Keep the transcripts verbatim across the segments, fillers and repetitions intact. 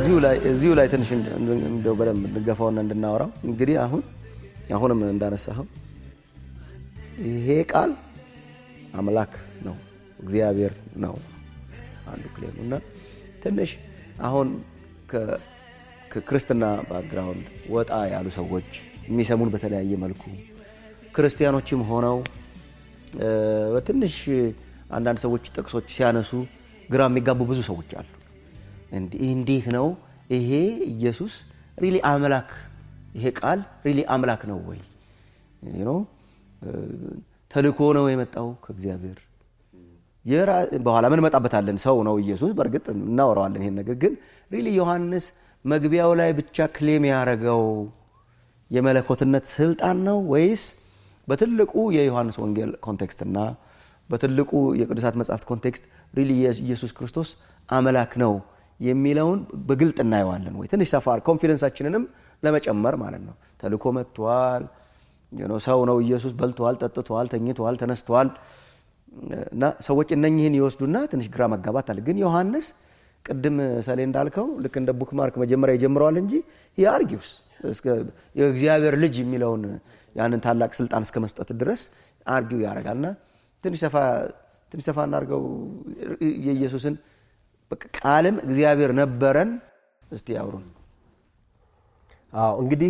እዚሁ ላይ እዚሁ ላይ ትንሽ እንደው በደንብ እንገፋውና እንድናወራው እንግዲህ አሁን አሁንም እንዳነሳው ይሄ ቃል አምላክ ነው እግዚአብሔር ነው አንዱ ክሌም እና ትንሽ አሁን ከ ከክርስቲያና ባክግራውንድ ወጣ ያሉ ሰዎች የሚሰሙን በተለያየ መልኩ ክርስቲያኖችም ሆነው በትንሽ አንዳንድ ሰዎች ጥቅሶች ሲያነሱ ግራ የሚጋቡ ብዙ ሰዎች አሉ። እንዴት ነው ይሄ ኢየሱስ ሪሊ አምላክ ይሄ ቃል ሪሊ አምላክ ነው ወይ you know ተልኮ ነው የመጣው ከእግዚአብሔር የራ በኋላ ምን መጣበታለን ሰው ነው ኢየሱስ በርግጥ እናወራዋለን ይሄን ነገር ግን ሪሊ ዮሐንስ መግቢያው ላይ ብቻ ክሌም ያረጋው የመለኮትነት ስልጣን ነው ወይስ በትልቁ የዮሐንስ ወንጌል ኮንቴክስትና በትልቁ የቅዱሳት መጻሕፍት ኮንቴክስት ሪሊ ኢየሱስ ክርስቶስ አምላክ ነው የሚለውን በግልጥ እናየዋለን ወይ ትንሽ ሰፋር ኮንፊደንሳችንንም ለመጨመር ማለት ነው ተልኮ መጥቷል you know ሰው ነው ኢየሱስ በልቷል ጠጥቷል ተኝቷል ተነስቷል እና ሰዎች እነኚህን ይወስዱና ትንሽ ግራ መጋባት አለ ግን ዮሐንስ ቅድም ሰሌ እንዳልከው ልክ እንደ ቡክማርክ መጀመሪያ ይጀምራል እንጂ he argues እስከ የእግዚአብሔር ልጅ የሚለውን ያንን ታላቅ ስልጣን እስከ መስጠት ድረስ አርጊው ያረጋልና ትንሽ ሰፋ ትንሽ ሰፋ እናርገው የኢየሱስን በቃልም እግዚአብሔር ነበረን እስቲ ያውሩን። አዎ እንግዲህ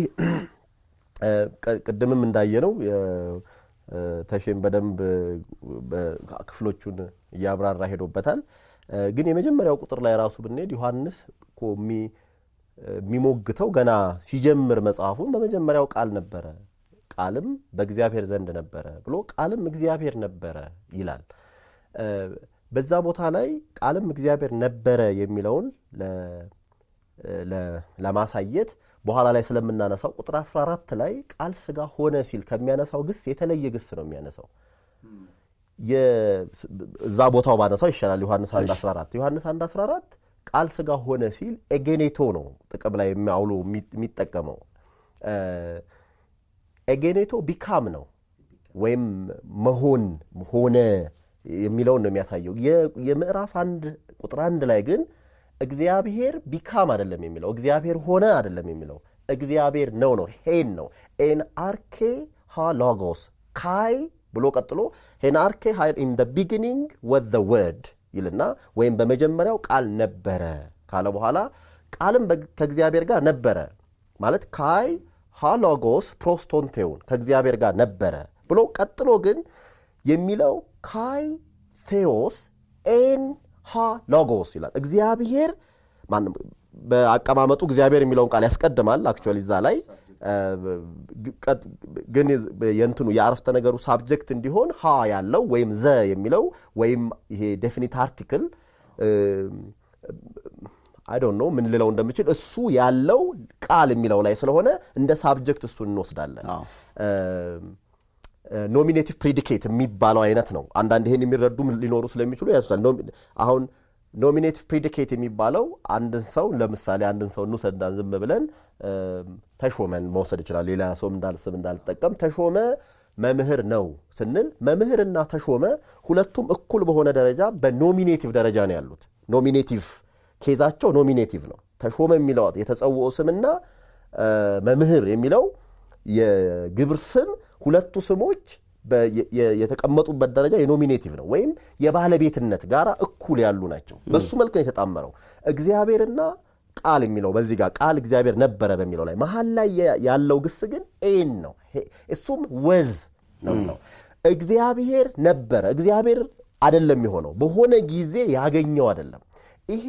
ቀደምም እንዳየነው ተሸም በደንብ በክፍሎቹን ያብራራ ሄዶበታል ግን የመጀመሪያው ቁጥር ላይ ራሱ ብንሄድ ዮሐንስ ኮሚ ሚሞግተው ገና ሲጀምር መጽሐፉን በመጀመሪያው ቃል ነበረ ቃልም በእግዚአብሔር ዘንድ ነበረ ብሎ ቃልም እግዚአብሔር ነበረ ይላል። በዛ ቦታ ላይ ቃልም እግዚአብሔር ነበረ የሚለውን ለ ለማሳየት በኋላ ላይ ስለምናነሳው ቁጥር አስራ አራት ላይ ቃል ሥጋ ሆነ ሲል ከሚያነሳው ግስ የተለየ ግስ ነው የሚያነሳው የዛ ቦታው ባነሳው ይሻላል ዮሐንስ አንድ አስራ አራት ዮሐንስ አንድ አስራ አራት ቃል ሥጋ ሆነ ሲል ኤጌኔቶ ነው ጥቅም ላይ የሚያውሉ የሚጠቀመው ኤጌኔቶ ቢካም ነው ወይም መሆን ሆነ የሚለው ነው የሚያሳየው የምዕራፍ አንድ ቁጥር አንድ ላይ ግን እግዚአብሔር ቢካም አይደለም የሚለው እግዚአብሔር ሆነ አይደለም የሚለው እግዚአብሔር ነው ነው ሄን ነው ኤን አርኬ ሃ ሎጎስ ካይ ብሎ ቀጥሎ ሄን አርኬ ሃ in the beginning was the word ይልና ወይም በመጀመሪያው ቃል ነበረ ካለ በኋላ ቃልም ከእግዚአብሔር ጋር ነበረ ማለት ካይ ሃ ሎጎስ ፕሮስቶንቴውን ከእግዚአብሔር ጋር ነበረ ብሎ ቀጥሎ ግን የሚለው ካይ ቴዎስ ኤን ሃ ሎጎስ ይላል እግዚአብሔር ማን በአቀማመጡ እግዚአብሔር የሚለውን ቃል ያስቀድማል አክቹአሊ እዛ ላይ ግን የእንትኑ የአረፍተ ነገሩ ሳብጀክት እንዲሆን ሃ ያለው ወይም ዘ የሚለው ወይም ይሄ ዴፊኒት አርቲክል I don't know ምን ልለው እንደምችል እሱ ያለው ቃል የሚለው ላይ ስለሆነ እንደ ሳብጀክት እሱ እንወስዳለን ኖሚኔቲቭ ፕሪዲኬት የሚባለው አይነት ነው አንዳንድ ይሄን የሚረዱ ሊኖሩ ስለሚችሉ ያሱታል አሁን ኖሚኔቲቭ ፕሪዲኬት የሚባለው አንድን ሰው ለምሳሌ አንድን ሰው ነው ሰዳን ዝም ብለን ተሾመን መውሰድ ይችላል ሌላ ሰው እንዳልስም እንዳልተጠቀም ተሾመ መምህር ነው ስንል መምህርና ተሾመ ሁለቱም እኩል በሆነ ደረጃ በኖሚኔቲቭ ደረጃ ነው ያሉት ኖሚኔቲቭ ኬዛቸው ኖሚኔቲቭ ነው ተሾመ የሚለው የተጸውኦ ስምና መምህር የሚለው የግብር ስም ሁለቱ ስሞች የተቀመጡበት ደረጃ የኖሚኔቲቭ ነው ወይም የባለቤትነት ጋራ እኩል ያሉ ናቸው በሱ መልኩ ነው የተጣመረው እግዚአብሔርና ቃል የሚለው በዚህ ጋር ቃል እግዚአብሔር ነበረ በሚለው ላይ መሐል ላይ ያለው ግስ ግን ኤን ነው እሱም ወዝ ነው ነው እግዚአብሔር ነበረ እግዚአብሔር አይደለም የሆነው በሆነ ጊዜ ያገኘው አይደለም ይሄ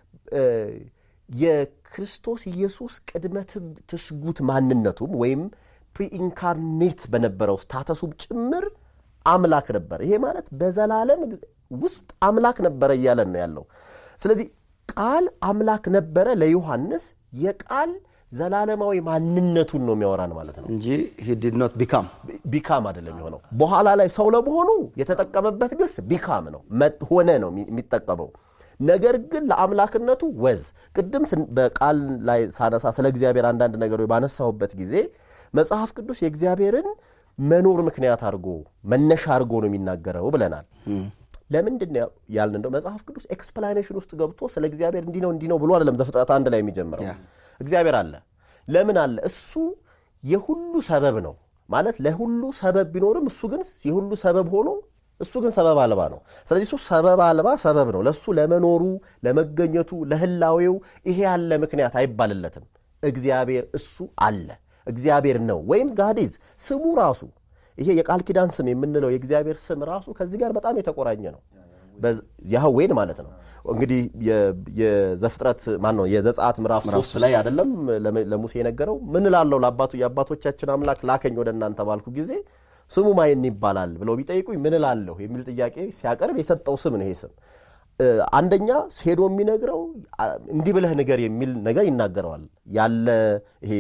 የክርስቶስ ኢየሱስ ቅድመ ትስጉት ማንነቱም ወይም ፕሪኢንካርኔት በነበረው ስታተሱ ጭምር አምላክ ነበር ይሄ ማለት በዘላለም ውስጥ አምላክ ነበር ይያለን ነው ያለው ስለዚህ ቃል አምላክ ነበረ ለዮሐንስ የቃል ዘላለማዊ ማንነቱን ነው የሚያወራን ማለት ነው እንጂ he did not become become አይደለም የሆነው በኋላ ላይ ሰው ለመሆኑ የተጠቀመበት ግስ become ነው ሆነ ነው የሚጠቀመው ነገር ግን ለአምላክነቱ ወዝ ቅድም በቃል ላይ ሳነሳ ስለ እግዚአብሔር አንዳንድ ነገሮች ባነሳውበት ጊዜ መጽሐፍ ቅዱስ የእግዚአብሔርን መኖር ምክንያት አድርጎ መነሻ አድርጎ ነው የሚናገረው ብለናል ለምንድነው ያልን እንደው መጽሐፍ ቅዱስ ኤክስፕላኔሽን ውስጥ ገብቶ ስለ እግዚአብሔር እንዲህ ነው እንዲህ ነው ብሎ አይደለም ዘፍጥረት አንድ ላይ የሚጀምረው። እግዚአብሔር አለ። ለምን አለ? እሱ የሁሉ ሰበብ ነው ማለት ለሁሉ ሰበብ ቢኖርም እሱ ግን የሁሉ ሰበብ ሆኖ እሱ ግን ሰበብ አልባ ነው። ስለዚህ እሱ ሰበብ አልባ ሰበብ ነው። ለሱ ለመኖሩ ለመገኘቱ ለህላዌው ይሄ ያለ ምክንያት አይባልለትም። እግዚአብሔር እሱ አለ። እግዚአብሔር ነው ወይም ጋዲዝ ስሙ ራሱ ይሄ የቃል ኪዳን ስም የምንለው የእግዚአብሔር ስም ራሱ ከዚህ ጋር በጣም የተቆራኘ ነው። ያህዌን ማለት ነው። እንግዲህ የዘፍጥረት ማን ነው የዘጸአት ምዕራፍ ሶስት ላይ አይደለም ለሙሴ የነገረው ምን ላለው ለአባቱ የአባቶቻችን አምላክ ላከኝ ወደ እናንተ ባልኩ ጊዜ ስሙ ማን ይባላል ብለው ቢጠይቁኝ ምን ላለው የሚል ጥያቄ ሲያቀርብ የሰጠው ስም ነው። ይሄ ስም አንደኛ ሄዶ የሚነግረው እንዲህ ብለህ ነገር የሚል ነገር ይናገራል። ያለ ይሄ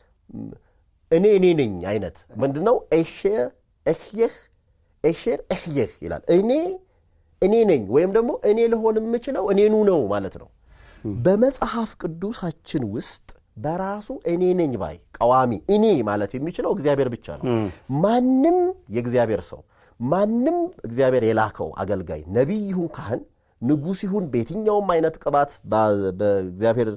እኔ እኔ ነኝ አይነት ምንድነው እሺ እህየህ እሺር እህየህ ይላል። እኔ እኔ ነኝ ወይም ደግሞ እኔ ልሆን የምችለው እኔኑ ነው ማለት ነው። በመጽሐፍ ቅዱሳችን ውስጥ በራሱ እኔ ነኝ ባይ ቀዋሚ እኔ ማለት የሚችለው እግዚአብሔር ብቻ ነው። ማንም የእግዚአብሔር ሰው ማንም እግዚአብሔር የላከው አገልጋይ ነብይ ይሁን ካህን ንጉስ ይሁን በየትኛውም አይነት ቅባት በእግዚአብሔር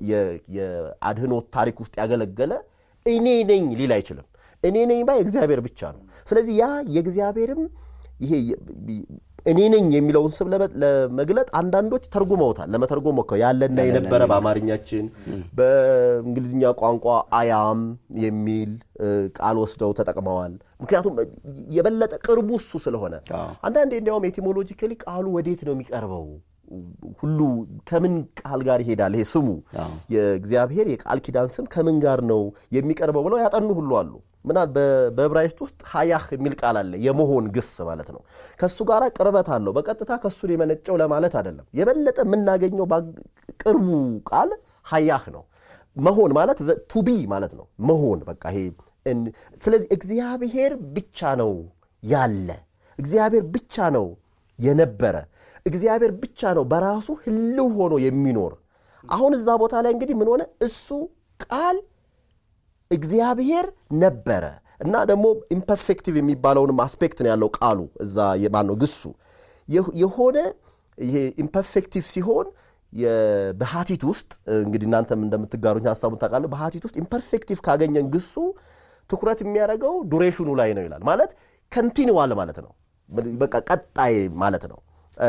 የአድህኖት ታሪክ ውስጥ ያገለገለ እኔ ነኝ ሊል አይችልም። እኔ ነኝ ባይ እግዚአብሔር ብቻ ነው። ስለዚህ ያ የእግዚአብሔርም ይሄ እኔ ነኝ የሚለውን ስም ለመግለጥ አንዳንዶች ተርጉመውታል። ለመተርጎም ሞከው ያለና የነበረ በአማርኛችን በእንግሊዝኛ ቋንቋ አያም የሚል ቃል ወስደው ተጠቅመዋል። ምክንያቱም የበለጠ ቅርቡ እሱ ስለሆነ አንዳንዴ እንዲያውም ኤቲሞሎጂካሊ ቃሉ ወዴት ነው የሚቀርበው ሁሉ ከምን ቃል ጋር ይሄዳል ይሄ ስሙ የእግዚአብሔር የቃል ኪዳን ስም ከምን ጋር ነው የሚቀርበው ብለው ያጠኑ ሁሉ አሉ። ምናል በዕብራይስጥ ውስጥ ሃያህ የሚል ቃል አለ የመሆን ግስ ማለት ነው። ከሱ ጋር ቅርበት አለው። በቀጥታ ከሱ የመነጨው ለማለት አይደለም። የበለጠ የምናገኘው ቅርቡ ቃል ሃያህ ነው። መሆን ማለት ቱ ቢ ማለት ነው። መሆን በቃ ይሄ ስለዚህ እግዚአብሔር ብቻ ነው ያለ፣ እግዚአብሔር ብቻ ነው የነበረ፣ እግዚአብሔር ብቻ ነው በራሱ ህልው ሆኖ የሚኖር። አሁን እዛ ቦታ ላይ እንግዲህ ምን ሆነ? እሱ ቃል እግዚአብሔር ነበረ እና ደግሞ ኢምፐርፌክቲቭ የሚባለውን አስፔክት ነው ያለው ቃሉ እዛ የማነው ግሱ የሆነ ይሄ ኢምፐርፌክቲቭ ሲሆን የበሃቲት ውስጥ እንግዲህ እናንተም እንደምትጋሩኝ ሐሳቡን ታውቃለህ። በሃቲት ውስጥ ኢምፐርፌክቲቭ ካገኘን ግሱ ትኩረት የሚያደርገው ዱሬሽኑ ላይ ነው ይላል። ማለት ኮንቲኒዩዋል ማለት ነው። በቃ ቀጣይ ማለት ነው።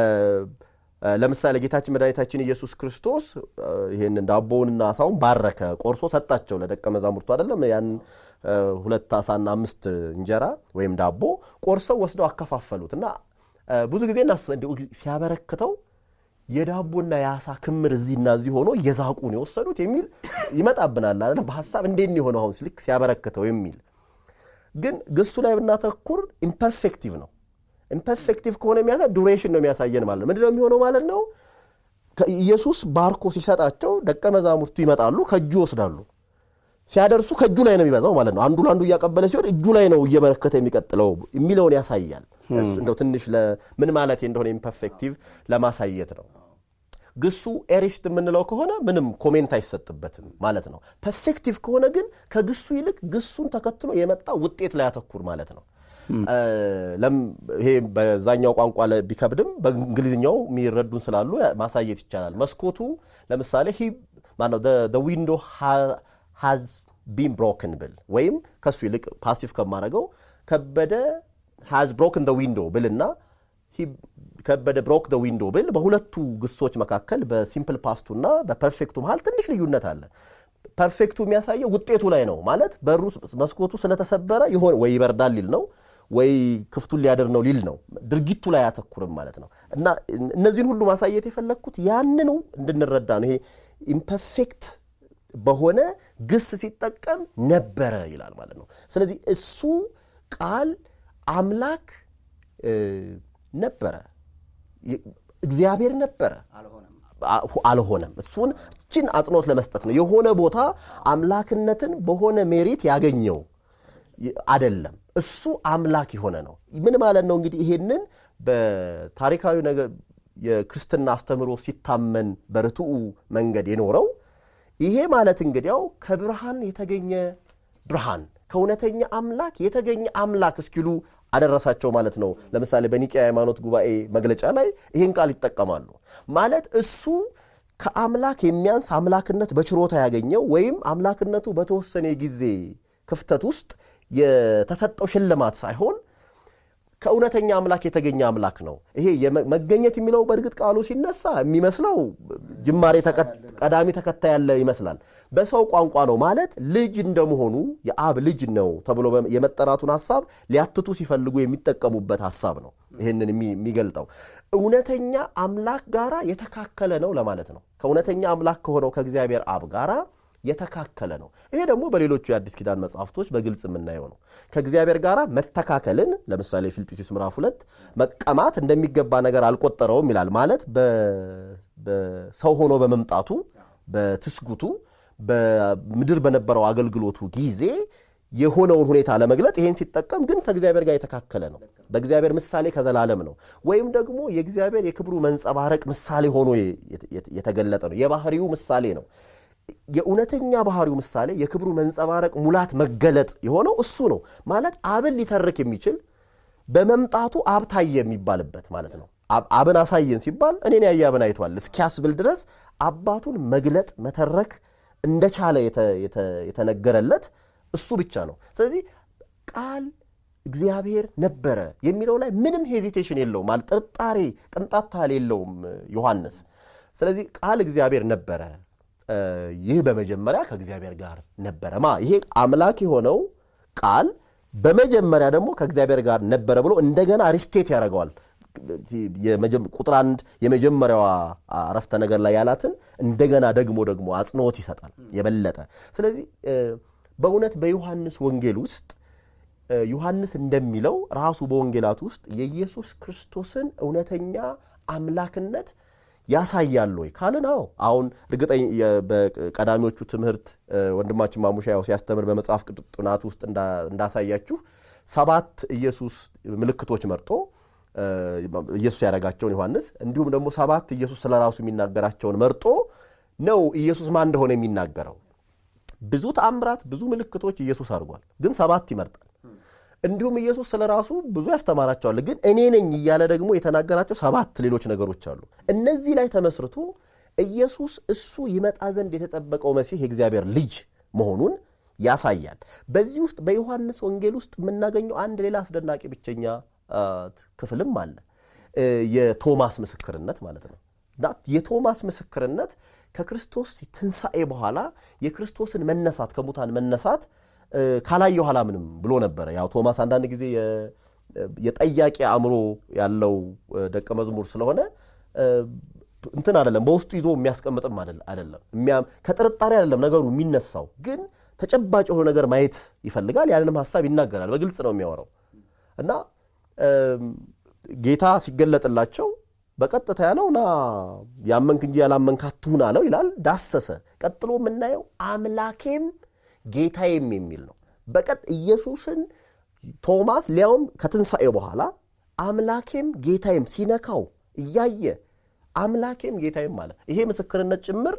ለምሳሌ ጌታችን መድኃኒታችን ኢየሱስ ክርስቶስ ይሄንን ዳቦውንና አሳውን ባረከ፣ ቆርሶ ሰጣቸው ለደቀ መዛሙርቱ አይደለም? ያን ሁለት አሳና አምስት እንጀራ ወይም ዳቦ ቆርሰው ወስደው አከፋፈሉትና ብዙ ጊዜ እናስበው ሲያበረክተው የዳቦና የአሳ ክምር እዚህና እዚህ ሆኖ የዛቁ ነው ወሰዱት የሚል ይመጣብናል አይደል? በሐሳብ እንዴት ነው የሆነው አሁን ሲልክ ሲያበረክተው የሚል ግን ግሱ ላይ ብናተኩር ኢምፐርፌክቲቭ ነው። ኢምፐርፌክቲቭ ከሆነ የሚያሳይ ዱሬሽን ነው የሚያሳየን ማለት ነው። ምንድነው የሚሆነው ማለት ነው? ኢየሱስ ባርኮ ሲሰጣቸው ደቀ መዛሙርቱ ይመጣሉ፣ ከእጁ ወስዳሉ። ሲያደርሱ ከእጁ ላይ ነው የሚበዛው ማለት ነው። አንዱ ለአንዱ እያቀበለ ሲሆን እጁ ላይ ነው እየበረከተ የሚቀጥለው የሚለውን ያሳያል። እንደው ትንሽ ለምን ማለት እንደሆነ ኢምፐርፌክቲቭ ለማሳየት ነው። ግሱ ኤሪስት የምንለው ከሆነ ምንም ኮሜንት አይሰጥበትም ማለት ነው። ፐርፌክቲቭ ከሆነ ግን ከግሱ ይልቅ ግሱን ተከትሎ የመጣ ውጤት ላይ ያተኩር ማለት ነው። ለም ይሄ በዛኛው ቋንቋ ቢከብድም በእንግሊዝኛው የሚረዱን ስላሉ ማሳየት ይቻላል። መስኮቱ ለምሳሌ ሂ ማነው the window has been broken ብል ወይም ከሱ ይልቅ ፓሲቭ ከማረገው ከበደ has broken the window ብልና he ከበደ broke the window ብል በሁለቱ ግሶች መካከል በሲምፕል ፓስቱና በፐርፌክቱ መሃል ትንሽ ልዩነት አለ። ፐርፌክቱ የሚያሳየው ውጤቱ ላይ ነው ማለት በሩ መስኮቱ ስለተሰበረ ይሆን ወይ ይበርዳል ሊል ነው ወይ ክፍቱን ሊያደር ነው ሊል ነው። ድርጊቱ ላይ ያተኩርም ማለት ነው። እና እነዚህን ሁሉ ማሳየት የፈለኩት ያንኑ እንድንረዳ ነው። ይሄ ኢምፐርፌክት በሆነ ግስ ሲጠቀም ነበረ ይላል ማለት ነው። ስለዚህ እሱ ቃል አምላክ ነበረ፣ እግዚአብሔር ነበረ አልሆነም። እሱን እቺን አጽንኦት ለመስጠት ነው። የሆነ ቦታ አምላክነትን በሆነ ሜሪት ያገኘው አይደለም። እሱ አምላክ የሆነ ነው። ምን ማለት ነው እንግዲህ? ይሄንን በታሪካዊ ነገር የክርስትና አስተምሮ ሲታመን በርቱኡ መንገድ የኖረው ይሄ ማለት እንግዲያው ከብርሃን የተገኘ ብርሃን ከእውነተኛ አምላክ የተገኘ አምላክ እስኪሉ አደረሳቸው ማለት ነው። ለምሳሌ በኒቂያ ሃይማኖት ጉባኤ መግለጫ ላይ ይሄን ቃል ይጠቀማሉ። ማለት እሱ ከአምላክ የሚያንስ አምላክነት በችሮታ ያገኘው ወይም አምላክነቱ በተወሰነ ጊዜ ክፍተት ውስጥ የተሰጠው ሽልማት ሳይሆን ከእውነተኛ አምላክ የተገኘ አምላክ ነው። ይሄ መገኘት የሚለው በእርግጥ ቃሉ ሲነሳ የሚመስለው ጅማሬ ቀዳሚ ተከታይ ያለ ይመስላል። በሰው ቋንቋ ነው ማለት ልጅ እንደመሆኑ የአብ ልጅ ነው ተብሎ የመጠራቱን ሐሳብ ሊያትቱ ሲፈልጉ የሚጠቀሙበት ሐሳብ ነው። ይሄንን የሚገልጠው እውነተኛ አምላክ ጋራ የተካከለ ነው ለማለት ነው። ከእውነተኛ አምላክ ከሆነው ከእግዚአብሔር አብ ጋራ የተካከለ ነው። ይሄ ደግሞ በሌሎቹ የአዲስ ኪዳን መጽሐፍቶች በግልጽ የምናየው ነው። ከእግዚአብሔር ጋራ መተካከልን ለምሳሌ ፊልጵስዩስ ምዕራፍ ሁለት መቀማት እንደሚገባ ነገር አልቆጠረውም ይላል። ማለት በሰው ሆኖ በመምጣቱ በትስጉቱ በምድር በነበረው አገልግሎቱ ጊዜ የሆነውን ሁኔታ ለመግለጥ ይሄን ሲጠቀም ግን ከእግዚአብሔር ጋር የተካከለ ነው። በእግዚአብሔር ምሳሌ ከዘላለም ነው። ወይም ደግሞ የእግዚአብሔር የክብሩ መንጸባረቅ ምሳሌ ሆኖ የተገለጠ ነው። የባህሪው ምሳሌ ነው። የእውነተኛ ባህሪው ምሳሌ የክብሩ መንጸባረቅ ሙላት መገለጥ የሆነው እሱ ነው። ማለት አብን ሊተርክ የሚችል በመምጣቱ አብ ታየ የሚባልበት ማለት ነው። አብን አሳየን ሲባል እኔን ያየ አብን አይቷል እስኪያስብል ድረስ አባቱን መግለጥ መተረክ እንደቻለ የተነገረለት እሱ ብቻ ነው። ስለዚህ ቃል እግዚአብሔር ነበረ የሚለው ላይ ምንም ሄዚቴሽን የለውም። ማለት ጥርጣሬ ቅንጣት ታህል የለውም ዮሐንስ። ስለዚህ ቃል እግዚአብሔር ነበረ፣ ይህ በመጀመሪያ ከእግዚአብሔር ጋር ነበረ። ማ ይሄ አምላክ የሆነው ቃል በመጀመሪያ ደግሞ ከእግዚአብሔር ጋር ነበረ ብሎ እንደገና ሪስቴት ያደርገዋል። ቁጥር አንድ የመጀመሪያዋ አረፍተ ነገር ላይ ያላትን እንደገና ደግሞ ደግሞ አጽንኦት ይሰጣል የበለጠ። ስለዚህ በእውነት በዮሐንስ ወንጌል ውስጥ ዮሐንስ እንደሚለው ራሱ በወንጌላት ውስጥ የኢየሱስ ክርስቶስን እውነተኛ አምላክነት ያሳያል ወይ ካልን አዎ አሁን እርግጠኛ በቀዳሚዎቹ ትምህርት ወንድማችን ማሙሻው ሲያስተምር በመጽሐፍ ቅዱስ ጥናት ውስጥ እንዳሳያችሁ ሰባት ኢየሱስ ምልክቶች መርጦ ኢየሱስ ያደረጋቸውን ዮሐንስ እንዲሁም ደግሞ ሰባት ኢየሱስ ስለራሱ የሚናገራቸውን መርጦ ነው ኢየሱስ ማን እንደሆነ የሚናገረው። ብዙ ተአምራት ብዙ ምልክቶች ኢየሱስ አድርጓል፣ ግን ሰባት ይመርጣል። እንዲሁም ኢየሱስ ስለራሱ ብዙ ያስተማራቸዋል፣ ግን እኔ ነኝ እያለ ደግሞ የተናገራቸው ሰባት ሌሎች ነገሮች አሉ። እነዚህ ላይ ተመስርቶ ኢየሱስ እሱ ይመጣ ዘንድ የተጠበቀው መሲህ የእግዚአብሔር ልጅ መሆኑን ያሳያል። በዚህ ውስጥ በዮሐንስ ወንጌል ውስጥ የምናገኘው አንድ ሌላ አስደናቂ ብቸኛ ክፍልም አለ። የቶማስ ምስክርነት ማለት ነው። የቶማስ ምስክርነት ከክርስቶስ ትንሣኤ በኋላ የክርስቶስን መነሳት ከሙታን መነሳት ካላየው ኋላ ምንም ብሎ ነበር። ያው ቶማስ አንዳንድ ጊዜ የጠያቂ አእምሮ ያለው ደቀ መዝሙር ስለሆነ እንትን አይደለም በውስጡ ይዞ የሚያስቀምጥም አይደለም የሚያም ከጥርጣሬ አይደለም ነገሩ የሚነሳው፣ ግን ተጨባጭ የሆነ ነገር ማየት ይፈልጋል። ያንንም ሐሳብ ይናገራል፣ በግልጽ ነው የሚያወራው። እና ጌታ ሲገለጥላቸው በቀጥታ ያለውና ያመንክ እንጂ ያላመንክ አትሁን አለው ይላል። ዳሰሰ። ቀጥሎ የምናየው አምላኬም ጌታዬም የሚል ነው። በቀጥ ኢየሱስን ቶማስ ሊያውም ከትንሣኤ በኋላ አምላኬም ጌታዬም ሲነካው እያየ አምላኬም ጌታዬም ማለት ይሄ ምስክርነት ጭምር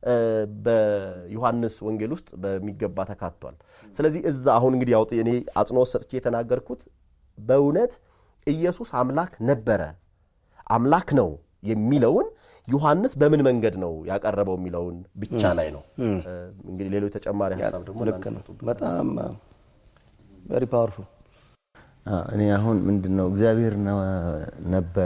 በዮሐንስ ወንጌል ውስጥ በሚገባ ተካቷል። ስለዚህ እዛ አሁን እንግዲህ ያው እኔ አጽንኦት ሰጥቼ የተናገርኩት በእውነት ኢየሱስ አምላክ ነበረ አምላክ ነው የሚለውን ዮሐንስ በምን መንገድ ነው ያቀረበው የሚለውን ብቻ ላይ ነው። እንግዲህ ሌሎች ተጨማሪ ሐሳብ ደግሞ በጣም very powerful። እኔ አሁን ምንድነው እግዚአብሔር ነበረ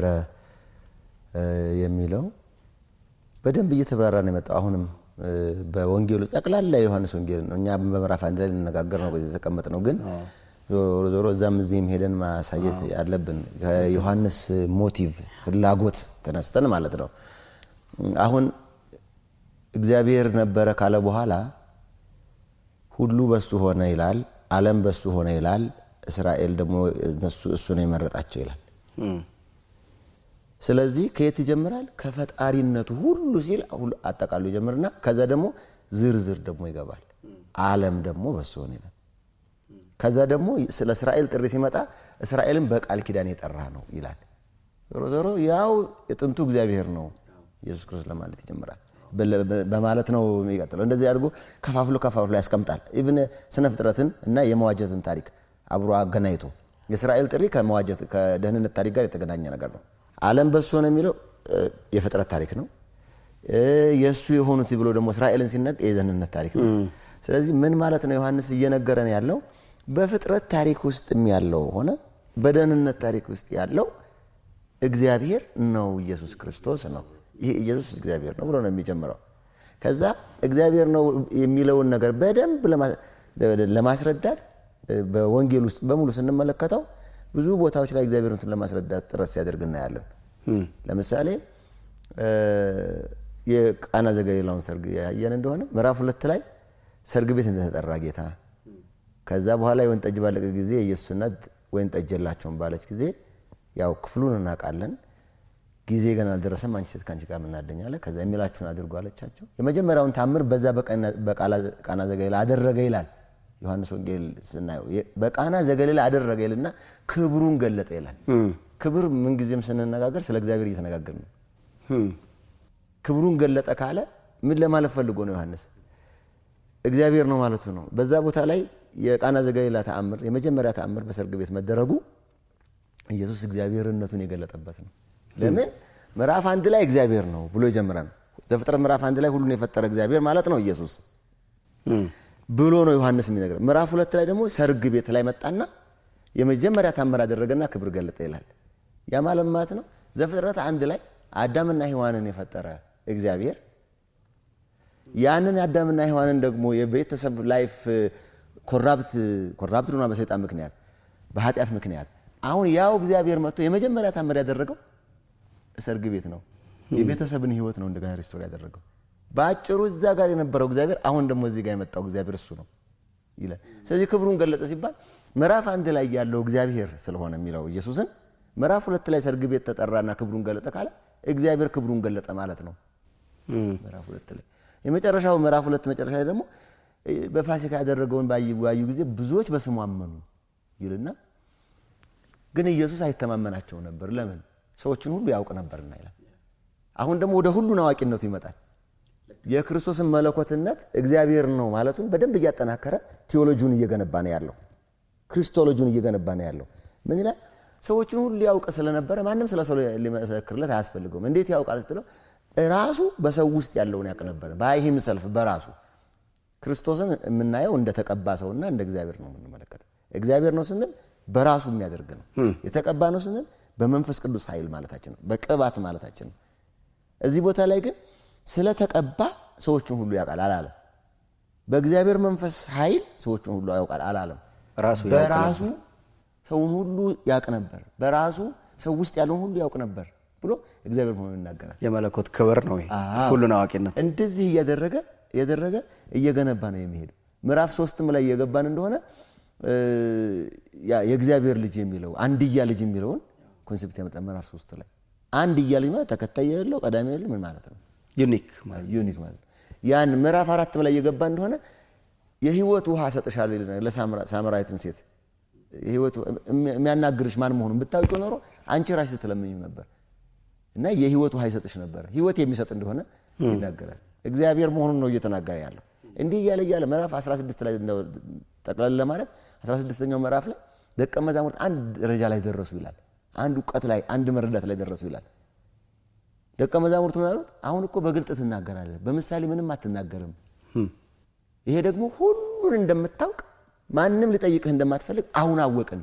የሚለው በደንብ እየተብራራ ነው የመጣው። አሁንም በወንጌሉ ጠቅላላ ዮሐንስ ወንጌል ነው እኛ በመራፍ አንድ ላይ ልነጋገር ነው በዚህ ተቀመጥ ነው። ግን ዞሮ ዞሮ እዛም እዚህም ሄደን ማሳየት ያለብን ከዮሐንስ ሞቲቭ ፍላጎት ተነስተን ማለት ነው። አሁን እግዚአብሔር ነበረ ካለ በኋላ ሁሉ በሱ ሆነ ይላል፣ ዓለም በሱ ሆነ ይላል፣ እስራኤል ደግሞ እሱ እሱ ነው የመረጣቸው ይላል። ስለዚህ ከየት ይጀምራል? ከፈጣሪነቱ ሁሉ ሲል ሁሉ አጠቃሉ ይጀምርና ከዛ ደግሞ ዝርዝር ደግሞ ይገባል። ዓለም ደግሞ በሱ ሆነ ይላል። ከዛ ደግሞ ስለ እስራኤል ጥሪ ሲመጣ እስራኤልን በቃል ኪዳን የጠራ ነው ይላል። ዞሮ ዞሮ ያው የጥንቱ እግዚአብሔር ነው ኢየሱስ ክርስቶስ ለማለት ይጀምራል በማለት ነው የሚቀጥለው። እንደዚህ አድርጎ ከፋፍሎ ከፋፍሎ ያስቀምጣል። ኢቭን ስነ ፍጥረትን እና የመዋጀትን ታሪክ አብሮ አገናኝቶ የእስራኤል ጥሪ ከመዋጀት ከደህንነት ታሪክ ጋር የተገናኘ ነገር ነው። ዓለም በሱ ነው የሚለው የፍጥረት ታሪክ ነው። የሱ የሆኑት ብሎ ደግሞ እስራኤልን ሲነቅ የደህንነት ታሪክ ነው። ስለዚህ ምን ማለት ነው ዮሐንስ እየነገረን ያለው በፍጥረት ታሪክ ውስጥም ያለው ሆነ በደህንነት ታሪክ ውስጥ ያለው እግዚአብሔር ነው፣ ኢየሱስ ክርስቶስ ነው። ይሄ ኢየሱስ እግዚአብሔር ነው ብሎ ነው የሚጀምረው። ከዛ እግዚአብሔር ነው የሚለውን ነገር በደንብ ለማስረዳት በወንጌል ውስጥ በሙሉ ስንመለከተው ብዙ ቦታዎች ላይ እግዚአብሔርን ለማስረዳት ጥረት ሲያደርግ እናያለን። ለምሳሌ የቃና ዘገሊላውን ሰርግ ያየን እንደሆነ ምዕራፍ ሁለት ላይ ሰርግ ቤት እንደተጠራ ጌታ፣ ከዛ በኋላ የወይን ጠጅ ባለቀ ጊዜ ኢየሱስ እናት ወይን ጠጅ የላቸውም ባለች ጊዜ ያው ክፍሉን እናውቃለን። ጊዜ ገና አልደረሰም፣ አንቺ ሴት ካንቺ ጋር ምን አደኛለ፣ ከዛ የሚላችሁን አድርጉ አለቻቸው። የመጀመሪያውን ታምር በዛ በቃና ዘገሊላ አደረገ ይላል ዮሐንስ ወንጌል ስናየው። በቃና ዘገሊላ አደረገ ይልና ክብሩን ገለጠ ይላል። ክብር ምን ጊዜም ስንነጋገር ስለ እግዚአብሔር እየተነጋገርን ነው። ክብሩን ገለጠ ካለ ምን ለማለት ፈልጎ ነው ዮሐንስ? እግዚአብሔር ነው ማለቱ ነው። በዛ ቦታ ላይ የቃና ዘገሊላ ተአምር የመጀመሪያ ተአምር በሰርግ ቤት መደረጉ ኢየሱስ እግዚአብሔርነቱን የገለጠበት ነው። ለምን ምዕራፍ አንድ ላይ እግዚአብሔር ነው ብሎ ይጀምራል። ዘፍጥረት ምዕራፍ አንድ ላይ ሁሉን የፈጠረ እግዚአብሔር ማለት ነው ኢየሱስ ብሎ ነው ዮሐንስ የሚነግረን። ምዕራፍ ሁለት ላይ ደግሞ ሰርግ ቤት ላይ መጣና የመጀመሪያ ተአምር አደረገና ክብር ገለጠ ይላል። ያ ማለት ማለት ነው ዘፍጥረት አንድ ላይ አዳምና ሔዋንን የፈጠረ እግዚአብሔር ያንን አዳምና ሔዋንን ደግሞ የቤተሰብ ላይፍ ኮራፕት ኮራፕት ሆና በሰይጣን ምክንያት በኃጢአት ምክንያት አሁን ያው እግዚአብሔር መጥቶ የመጀመሪያ ተአምር ያደረገው ሰርግ ቤት ነው። የቤተሰብን ህይወት ነው እንደገና ሪስቶር ያደረገው። ባጭሩ እዛ ጋር የነበረው እግዚአብሔር አሁን ደግሞ እዚህ ጋር የመጣው እግዚአብሔር እሱ ነው ይላል። ስለዚህ ክብሩን ገለጠ ሲባል ምዕራፍ አንድ ላይ ያለው እግዚአብሔር ስለሆነ የሚለው ኢየሱስን ምዕራፍ ሁለት ላይ ሰርግ ቤት ተጠራና ክብሩን ገለጠ ካለ እግዚአብሔር ክብሩን ገለጠ ማለት ነው። ምዕራፍ ሁለት ላይ የመጨረሻው ምዕራፍ ሁለት መጨረሻ ላይ ደግሞ በፋሲካ ያደረገውን ባዩ ጊዜ ብዙዎች በስሙ አመኑ ይልና ግን ኢየሱስ አይተማመናቸው ነበር። ለምን? ሰዎችን ሁሉ ያውቅ ነበርና ይላል። አሁን ደግሞ ወደ ሁሉ አዋቂነቱ ይመጣል። የክርስቶስን መለኮትነት እግዚአብሔር ነው ማለቱን በደንብ እያጠናከረ ቴዎሎጂውን እየገነባ ነው ያለው። ክሪስቶሎጂውን እየገነባ ነው ያለው። ምን ይላል? ሰዎችን ሁሉ ያውቅ ስለነበረ ማንም ስለ ሰው ሊመሰክርለት አያስፈልገውም። እንዴት ያውቃል ስትለው ራሱ በሰው ውስጥ ያለውን ያውቅ ነበር። ባይ ሂምሰልፍ በራሱ ክርስቶስን የምናየው እንደ ተቀባ ሰውና እንደ እግዚአብሔር ነው የምንመለከተው። እግዚአብሔር ነው ስንል በራሱ የሚያደርግ ነው። የተቀባ ነው ስንል በመንፈስ ቅዱስ ኃይል ማለታችን ነው፣ በቅባት ማለታችን ነው። እዚህ ቦታ ላይ ግን ስለ ተቀባ ሰዎችን ሁሉ ያውቃል አላለም። በእግዚአብሔር መንፈስ ኃይል ሰዎችን ሁሉ ያውቃል አላለም። በራሱ ሰውን ሁሉ ያውቅ ነበር፣ በራሱ ሰው ውስጥ ያለውን ሁሉ ያውቅ ነበር ብሎ እግዚአብሔር ሆኖ ይናገራል። የመለኮት ክብር ነው ይሄ፣ ሁሉን አዋቂነት። እንደዚህ እያደረገ እያደረገ እየገነባ ነው የሚሄደው። ምዕራፍ ሶስትም ላይ እየገባን እንደሆነ ያ የእግዚአብሔር ልጅ የሚለው አንድያ ልጅ የሚለውን ኮንሴፕት ያመጣ ምዕራፍ ሶስት ላይ አንድያ ልጅ ማለት ተከታይ የሌለው ቀዳሚ የሌለው ምን ማለት ነው? ዩኒክ ማለት ዩኒክ ማለት ያን ምዕራፍ አራት ላይ እየገባን እንደሆነ የህይወት ውሃ ሰጥሻለሁ ይላል ለሳምራዊቱን ሴት። የህይወት የሚያናግርሽ ማን መሆኑን ብታውቂ ኖሮ አንቺ ራስሽ ትለምኚ ነበር እና የህይወት ውሃ ይሰጥሽ ነበር። ህይወት የሚሰጥ እንደሆነ ይናገራል። እግዚአብሔር መሆኑን ነው እየተናገረ ያለው። እንዲህ እያለ እያለ ምዕራፍ አስራ ስድስት ላይ ጠቅላላ ለማለት አስራ ስድስተኛው ምዕራፍ ላይ ደቀ መዛሙርት አንድ ደረጃ ላይ ደረሱ ይላል። አንድ ዕውቀት ላይ አንድ መረዳት ላይ ደረሱ ይላል። ደቀ መዛሙርቱ ማለት አሁን እኮ በግልጥ ትናገራለህ፣ በምሳሌ ምንም አትናገርም። ይሄ ደግሞ ሁሉን እንደምታውቅ ማንንም ሊጠይቅህ እንደማትፈልግ አሁን አወቅን።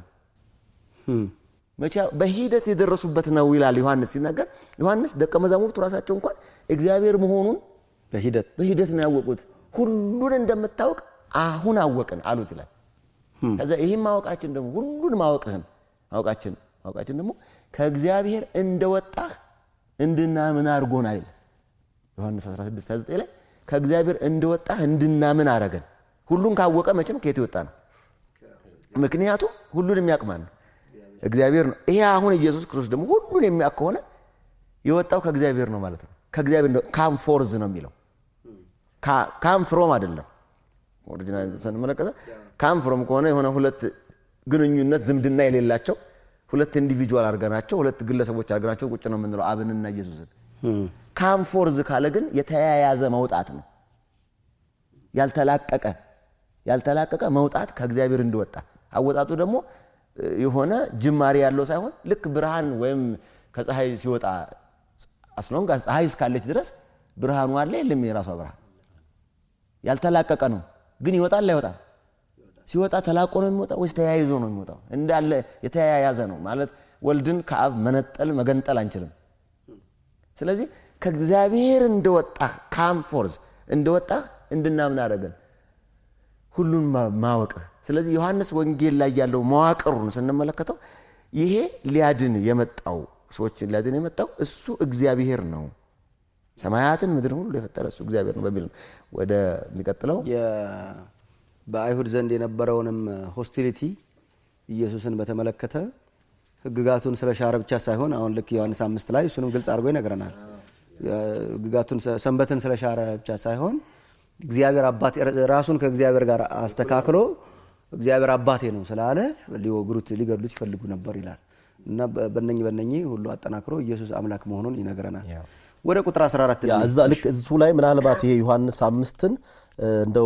መቻ በሂደት የደረሱበት ነው ይላል ዮሐንስ ሲናገር። ዮሐንስ ደቀ መዛሙርቱ ራሳቸው እንኳን እግዚአብሔር መሆኑን በሂደት በሂደት ነው ያወቁት። ሁሉን እንደምታውቅ አሁን አወቅን አሉት ይላል። ከዛ ይሄን ማወቃችን ደግሞ ሁሉን ማወቅህን ማወቃችን ማወቃችን ደግሞ ከእግዚአብሔር እንደወጣህ እንድናምን አድርጎናል። ዮሐንስ አስራ ስድስት ሃያ ዘጠኝ ላይ ከእግዚአብሔር እንደወጣህ እንድናምን አረገን። ሁሉን ካወቀ መቼም ከየት ይወጣ ነው? ምክንያቱም ሁሉን የሚያውቅ ማን ነው? እግዚአብሔር ነው። ይሄ አሁን ኢየሱስ ክርስቶስ ደግሞ ሁሉን የሚያውቅ ከሆነ የወጣው ከእግዚአብሔር ነው ማለት ነው። ከእግዚአብሔር ነው። ካም ፎርዝ ነው የሚለው ካም ፍሮም አይደለም። ኦሪጂናል ስንመለከተ ካም ፍሮም ከሆነ የሆነ ሁለት ግንኙነት ዝምድና የሌላቸው ሁለት ኢንዲቪጁዋል አድርገናቸው ሁለት ግለሰቦች አድርገናቸው ቁጭ ነው የምንለው አብንና ኢየሱስን። ካም ፎርዝ ካለ ግን የተያያዘ መውጣት ነው። ያልተላቀቀ ያልተላቀቀ መውጣት ከእግዚአብሔር እንደወጣ አወጣጡ ደግሞ የሆነ ጅማሬ ያለው ሳይሆን ልክ ብርሃን ወይም ከፀሐይ ሲወጣ አስሎን ጋር ፀሐይ እስካለች ድረስ ብርሃኑ አለ የለም የራሷ ብርሃን ያልተላቀቀ ነው ግን ይወጣል አይወጣም ሲወጣ ተላቆ ነው የሚወጣው ወይስ ተያይዞ ነው የሚወጣው እንዳለ የተያያዘ ነው ማለት ወልድን ከአብ መነጠል መገንጠል አንችልም ስለዚህ ከእግዚአብሔር እንደወጣ ካም ፎርዝ እንደወጣ እንድናምን አደረገን ሁሉን ማወቅ ስለዚህ ዮሐንስ ወንጌል ላይ ያለው መዋቅሩን ስንመለከተው ይሄ ሊያድን የመጣው ሰዎችን ሊያድን የመጣው እሱ እግዚአብሔር ነው ሰማያትን ምድርን ሁሉ የፈጠረ እሱ እግዚአብሔር ነው በሚል ወደ የሚቀጥለው በአይሁድ ዘንድ የነበረውንም ሆስቲሊቲ ኢየሱስን በተመለከተ ህግጋቱን ስለሻረ ብቻ ሳይሆን አሁን ልክ ዮሐንስ አምስት ላይ እሱንም ግልጽ አድርጎ ይነግረናል ህግጋቱን ሰንበትን ስለሻረ ብቻ ሳይሆን እግዚአብሔር አባት ራሱን ከእግዚአብሔር ጋር አስተካክሎ እግዚአብሔር አባቴ ነው ስላለ ሊወግሩት ሊገድሉት ይፈልጉ ነበር ይላል እና በእነኚህ በእነኚህ ሁሉ አጠናክሮ ኢየሱስ አምላክ መሆኑን ይነግረናል ወደ ቁጥር አስራ አራት ያ እዛ ልክ እሱ ላይ ምናልባት ይሄ ዮሐንስ አምስትን እንደው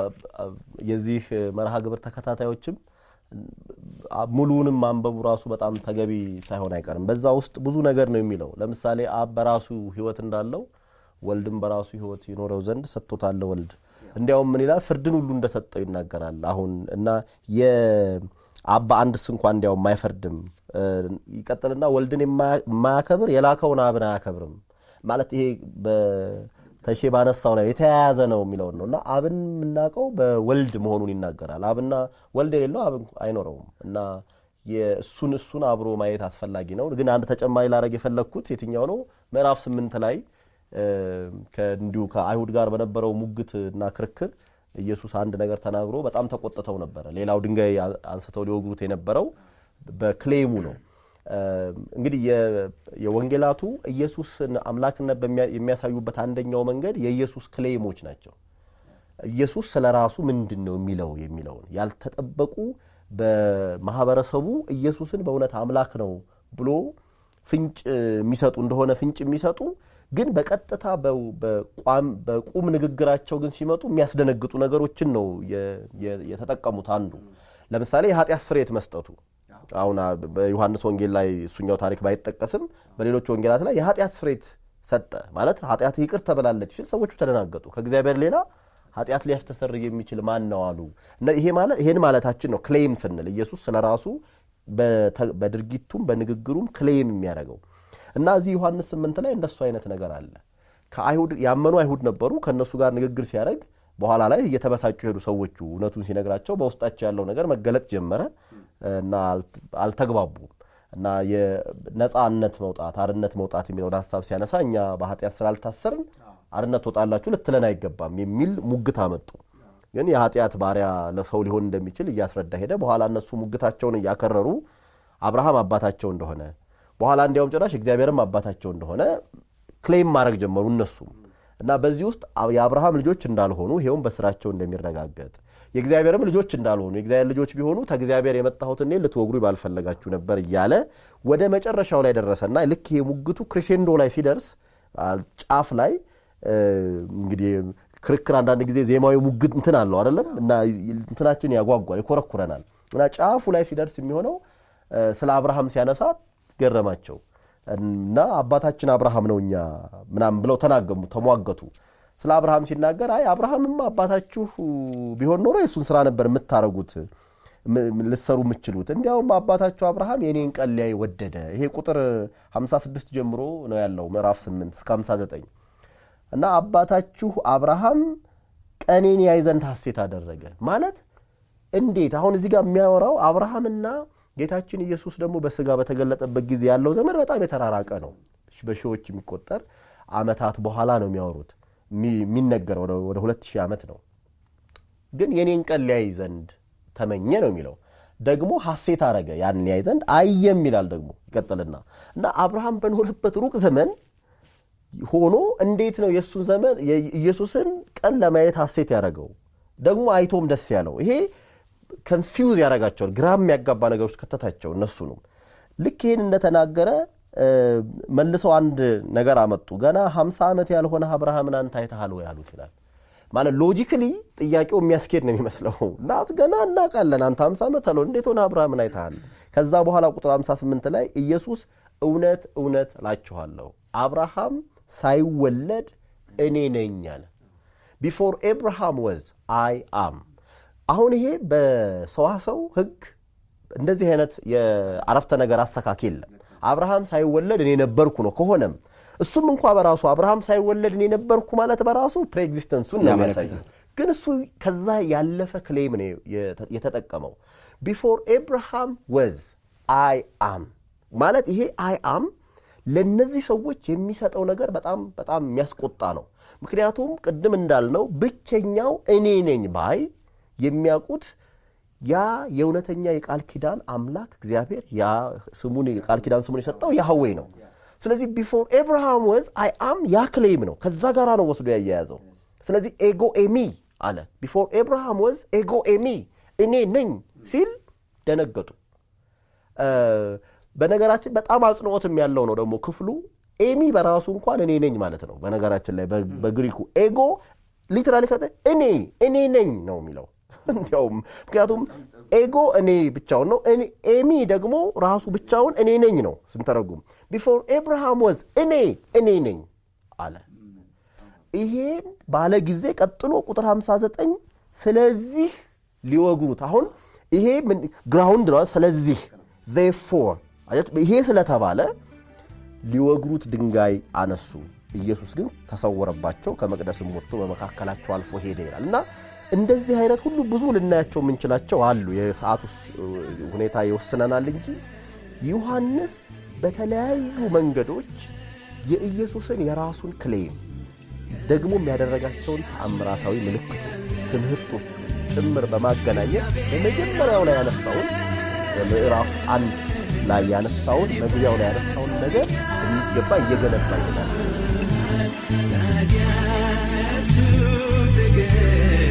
የዚህ መርሃ ግብር ተከታታዮችም ሙሉንም ማንበቡ ራሱ በጣም ተገቢ ሳይሆን አይቀርም በዛ ውስጥ ብዙ ነገር ነው የሚለው ለምሳሌ አብ በራሱ ህይወት እንዳለው ወልድም በራሱ ህይወት ይኖረው ዘንድ ሰጥቶታል ወልድ እንዲያውም ምን ይላል ፍርድን ሁሉ እንደሰጠው ይናገራል አሁን እና የአብ አንድስ እንኳን እንዲያውም ማይፈርድም ይቀጥልና ወልድን የማያከብር የላከውን አብን አያከብርም ማለት ይሄ በተሸባነሳው ላይ የተያያዘ ነው የሚለው ነውና አብን ምናቀው በወልድ መሆኑን ይናገራል አብና ወልድ የሌለው አብ አይኖርም እና የእሱን እሱን አብሮ ማየት አስፈላጊ ነው ግን አንድ ተጨማሪ ላረግ የፈለኩት የትኛው ነው ምዕራፍ ስምንት ላይ ከእንዲሁ ከአይሁድ ጋር በነበረው ሙግትና ክርክር ኢየሱስ አንድ ነገር ተናግሮ በጣም ተቆጥተው ነበር ሌላው ድንጋይ አንስተው ሊወግሩት የነበረው በክሌሙ ነው እንግዲህ የወንጌላቱ ኢየሱስን አምላክነት የሚያሳዩበት አንደኛው መንገድ የኢየሱስ ክሌሞች ናቸው ኢየሱስ ስለራሱ ምንድነው የሚለው የሚለው ያልተጠበቁ በማህበረሰቡ ኢየሱስን በእውነት አምላክ ነው ብሎ ፍንጭ የሚሰጡ እንደሆነ ፍንጭ የሚሰጡ ግን በቀጥታ በቋም በቁም ንግግራቸው ግን ሲመጡ የሚያስደነግጡ ነገሮችን ነው የተጠቀሙት አንዱ ለምሳሌ የኃጢአት ስርየት መስጠቱ አሁን በዮሐንስ ወንጌል ላይ እሱኛው ታሪክ ባይጠቀስም በሌሎች ወንጌላት ላይ የኃጢአት ስርየት ሰጠ ማለት ኃጢአት ይቅር ተበላለች ሲል ሰዎቹ ተደናገጡ ከእግዚአብሔር ሌላ ኃጢአት ሊያስተሰርይ የሚችል ማን ነው አሉ እና ይሄ ማለት ይሄን ማለታችን ነው ክሌም ስንል ኢየሱስ ስለራሱ በድርጊቱም በንግግሩም ክሌም የሚያደርገው እና እዚህ ዮሐንስ ስምንት ላይ እንደሱ አይነት ነገር አለ ከአይሁድ ያመኑ አይሁድ ነበሩ ከነሱ ጋር ንግግር ሲያደርግ በኋላ ላይ እየተበሳጩ ሄዱ ሰዎቹ እውነቱን ሲነግራቸው በውስጣቸው ያለው ነገር መገለጥ ጀመረ እና አልተግባቡም እና የነጻነት መውጣት አርነት መውጣት የሚለው ሐሳብ ሲያነሳኛ በኃጢአት ስላልታሰርን አርነት ወጣላችሁ ልትለን አይገባም የሚል ሙግት አመጡ ግን የኃጢአት ባሪያ ለሰው ሊሆን እንደሚችል እያስረዳ ሄደ በኋላ እነሱ ሙግታቸውን ያከረሩ አብርሃም አባታቸው እንደሆነ በኋላ እንዲያውም ጭራሽ እግዚአብሔርም አባታቸው እንደሆነ ክሌም ማድረግ ጀመሩ እነሱ እና በዚህ ውስጥ የአብርሃም ልጆች እንዳልሆኑ ይሄውን በስራቸው እንደሚረጋገጥ የእግዚአብሔርም ልጆች እንዳልሆኑ የእግዚአብሔር ልጆች ቢሆኑ ተግዚአብሔር የመጣሁት እኔ ልትወግሩ ባልፈለጋችሁ ነበር ይያለ ወደ መጨረሻው ላይ ደረሰና ልክ ይሄ ሙግቱ ክሬሴንዶ ላይ ሲደርስ ጫፍ ላይ እንግዲህ ክርክር አንዳንድ ጊዜ ዜማዊ ሙግት እንትን አለው አይደለም እና እንትናችን ያጓጓል ይኮረኩረናል እና ጫፉ ላይ ሲደርስ የሚሆነው ስለ አብርሃም ሲያነሳ ገረማቸው እና አባታችን አብርሃም ነውኛ ምናምን ብለው ተናገሙ ተሟገቱ ስለ አብርሃም ሲናገር አይ አብርሃምማ አባታችሁ ቢሆን ኖሮ የሱን ስራ ነበር የምታረጉት ልትሰሩ የምትችሉት እንዲያውም አባታችሁ አብርሃም የኔን ቀን ላይ ወደደ ይሄ ቁጥር ሃምሳ ስድስት ጀምሮ ነው ያለው ምዕራፍ ስምንት እስከ ሃምሳ ዘጠኝ እና አባታችሁ አብርሃም ቀኔን ያይ ዘንድ ሐሴት አደረገ ማለት እንዴት አሁን እዚህ ጋር የሚያወራው አብርሃምና ጌታችን ኢየሱስ ደግሞ በስጋ በተገለጠበት ጊዜ ያለው ዘመን በጣም የተራራቀ ነው በሺዎች የሚቆጠር አመታት በኋላ ነው የሚያወሩት የሚነገረው ወደ ሁለት ሺህ አመት ነው ግን የኔን ቀን ላይ ዘንድ ተመኘ ነው የሚለው ደግሞ ሐሴት አረገ ያን ያይ ዘንድ አየም ይላል ደግሞ ይቀጥልና እና አብርሃም በኖረበት ሩቅ ዘመን ሆኖ እንዴት ነው የሱን ዘመን ኢየሱስን ቀን ለማየት ሐሴት ያረጋው ደግሞ አይቶም ደስ ያለው ይሄ ኮንፊውዝ ያረጋቸው ግራም ያጋባ ነገሮች ከተታቸው እነሱ ነው ልክ ይሄን እንደተናገረ መልሰው አንድ ነገር አመጡ ገና ሃምሳ አመት ያልሆነ አብርሃምን አንተ አይተሃል ወይ አሉት ይላል ማለት ሎጂካሊ ጥያቄው የሚያስኬድ ነው የሚመስለው ናት ገና እናቃለን አንተ ሃምሳ ዓመት አለው እንዴት ሆነ አብርሃምን አይተሃል ከዛ በኋላ ቁጥር ሃምሳ ስምንት ላይ ኢየሱስ እውነት እውነት እላችኋለሁ አብርሃም ሳይወለድ እኔ ነኝ አለ before Abraham was I am አሁን ይሄ በሰዋሰው ህግ እንደዚህ አይነት የአረፍተ ነገር አሰካክ የለም አብርሃም ሳይወለድ እኔ ነበርኩ ነው ከሆነም እሱም እንኳን በራሱ አብርሃም ሳይወለድ እኔ ነበርኩ ማለት በራሱ ፕሬኤግዚስተንሱን ነው የሚያሳየው ግን እሱ ከዛ ያለፈ ክሌም ነው የተጠቀመው before Abraham was I am ማለት ይሄ I am ለነዚህ ሰዎች የሚሰጠው ነገር በጣም በጣም የሚያስቆጣ ነው ምክንያቱም ቅድም እንዳልነው ብቸኛው እኔ ነኝ ባይ የሚያቁት ያ የእውነተኛ የቃል ኪዳን አምላክ እግዚአብሔር ያ ስሙን የቃል ኪዳን ስሙን የሰጠው ያህዌ ነው ስለዚህ before Abraham was I am ያ ክሌም ነው ከዛ ጋራ ነው ወስዶ ያያያዘው ስለዚህ ኤጎ ኤሚ አለ before Abraham was ኤጎ ኤሚ እኔ ነኝ ሲል ደነገጡ በነገራችን በጣም አጽንኦትም ያለው ነው ደግሞ ክፍሉ ኤሚ በራሱ እንኳን እኔ ነኝ ማለት ነው በነገራችን ላይ በግሪኩ ኤጎ ሊትራሊ ከተ እኔ እኔ ነኝ ነው የሚለው እንዴውም ምክንያቱም ኤጎ እኔ ብቻውን ነው ኤሚ ደግሞ ራሱ ብቻውን እኔ ነኝ ነው ስንተረጉም before Abraham was እኔ እኔ ነኝ አለ ይሄን ባለ ጊዜ ቀጥሎ ቁጥር ሃምሳ ዘጠኝ ስለዚህ ሊወግሩት አሁን ይሄ ግራውንድ ነው ስለዚህ therefore ይሄ ስለተባለ ሊወግሩት ድንጋይ አነሱ ኢየሱስ ግን ተሰወረባቸው ከመቅደስም ወጥቶ በመካከላቸው አልፎ ሄደ ይላልና እንደዚህ አይነት ሁሉ ብዙ ልናያቸው ምንችላቸው አሉ የሰዓቱ ሁኔታ ይወስነናል እንጂ ዮሐንስ በተለያዩ መንገዶች የኢየሱስን የራሱን ክሌም ደግሞ የሚያደርጋቸውን ተአምራታዊ ምልክቶች ትምህርቶች ጭምር በማገናኘት በመጀመሪያው ላይ ያነሳው ምዕራፍ አንድ ላይ ያነሳው መግቢያው ላይ ያነሳው ነገር የሚገባ እየገነባ ይላል